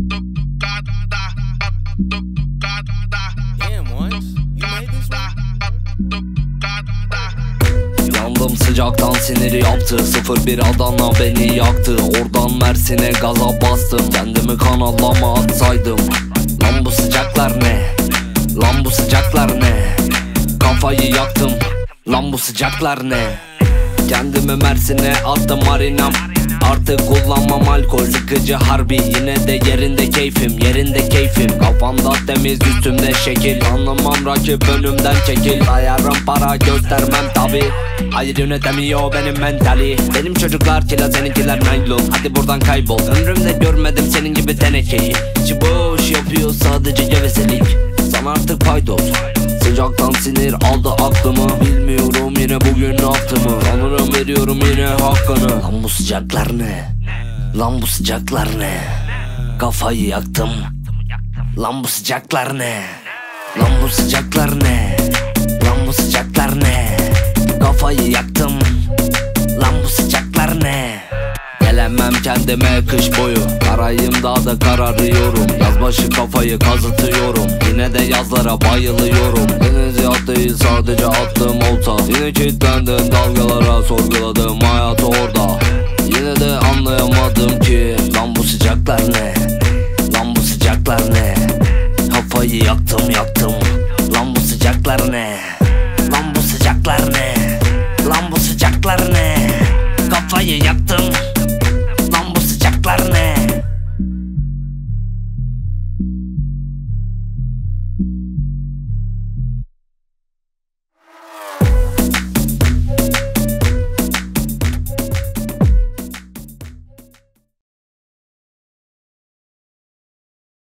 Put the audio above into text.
Yandım sıcaktan siniri yaptı 01 Adana beni yaktı. Oradan Mersin'e gaza bastım. Kendimi kanallama atsaydım. Lan bu sıcaklar ne? Lan bu sıcaklar ne? Kafayı yaktım. Lan bu sıcaklar ne? Kendimi Mersin'e attım marinam. Artık kullanmam alkol, sıkıcı harbi. Yine de yerinde keyfim, yerinde keyfim. Kafamda temiz, üstümde şekil. Anlamam rakip, önümden çekil. Ayarım para, göstermem tabi. Hayır yönetemiyor benim mentali. Benim çocuklar kila, seninkiler naylon. Hadi buradan kaybol. Ömrümde görmedim senin gibi tenekeyi. İçi boş yapıyor sadece gevezelik. Sana artık paydos. Sıcaktan sinir aldı aklımı. Bilmiyorum yine bugün ne yaptığımı. Sanırım veriyorum yine hakkını. Lan bu sıcaklar ne? Lan bu sıcaklar ne? Kafayı yaktım. Lan bu sıcaklar ne? Lan bu sıcaklar ne? Lan bu sıcaklar ne? Kafayı yaktım. Lan bu sıcaklar ne? Gelemem kendime kış boyu. Karayım daha da kararıyorum. Yaz başı kafayı kazıtıyorum. Yine de yazlara bayılıyorum. Deniz yat değil sadece attığım olta. Yine kilitlendim dalgalara, sorguladım hayatı orada. Yine de anlayamadım ki lan bu sıcaklar ne? Lan bu sıcaklar ne? Kafayı yaktım yaktım. Lan bu sıcaklar ne? Lan bu sıcaklar ne?